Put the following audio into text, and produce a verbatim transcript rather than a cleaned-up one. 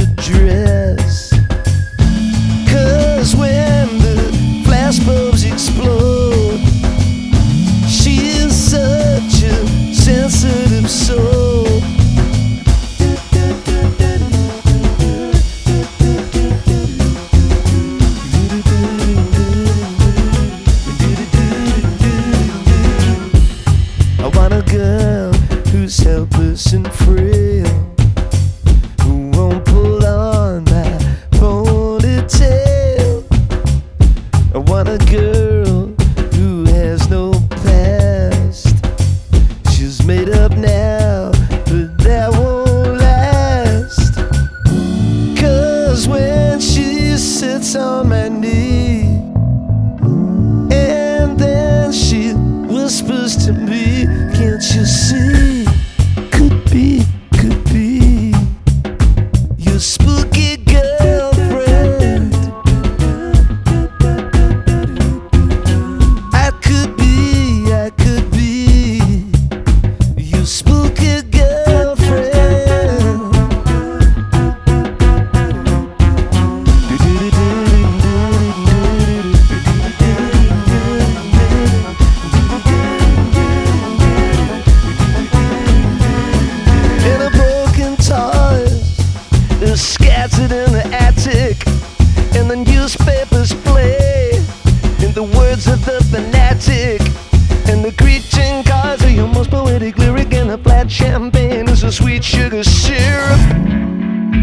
dress. 'Cause when the flashbulbs explode, she is such a sensitive soul. I want a girl who's helpless and frail, who won't pull on my ponytail. I want a girl who has no past. She's made up now, but that won't last. 'Cause when she sits on my knee, and then she whispers to me, can't you see? Could be, could be your spooky girlfriend. I could be, I could be your spooky girlfriend. And a broken toys is scattered in the attic, and the newspapers play in the words of the fanatic, and the greeting cards are your most poetic lyric, and the flat champagne is a sweet sugar syrup.